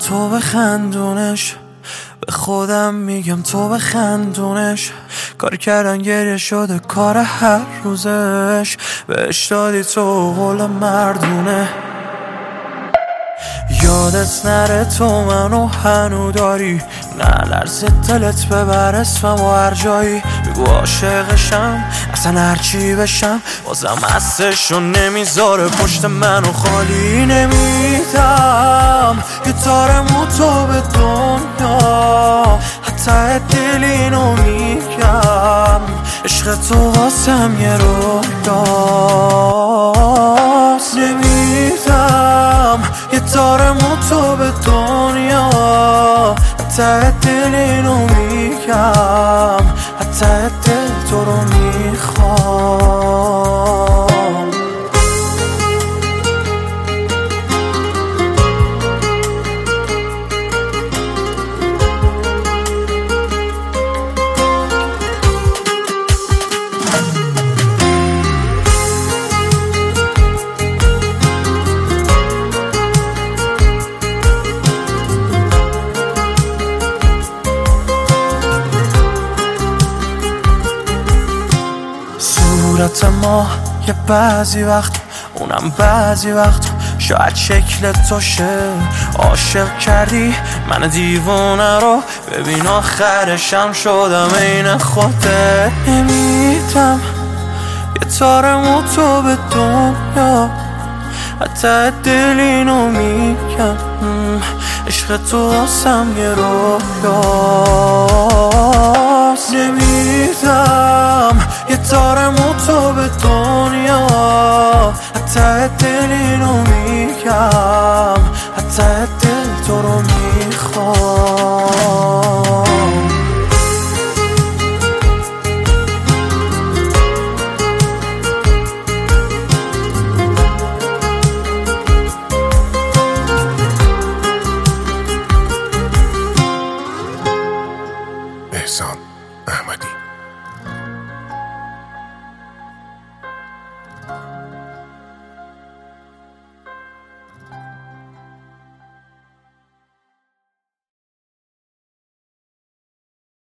تو بخندونش، به خودم میگم تو بخندونش. کار کردن گریه شده کار هر روزش، بهش دادی تو قول مردونه. یادت نره تو منو هنو داری، نه لرزه دلت ببر اسمم و هر جایی. بگو عاشقشم اصلا هرچی بشم، بازم هستشو نمیذاره پشت منو خالی نمیدم. یه تارمو تو به دنیا، حتی دل اینو میگم، عشق تو واسم یه رویاست. نمیدم یه تارمو تو به دنیا، حتی دل اینو میگم، حتی دل تو رو میخوام. صورت ما یه بعضی وقت، اونم بعضی وقت شاید شکل تو شه. عاشق کردی من دیوونه رو، ببین آخرشم شدم عین خودت. نمیدم یه تارمو تو به دنیا، حتی دل اینو میگم، عشق تو واسم یه رویاست. نمیدم یه تارمو تو به دنیا، حتی دل اینو میگم، حتی دل تو رو میخوام.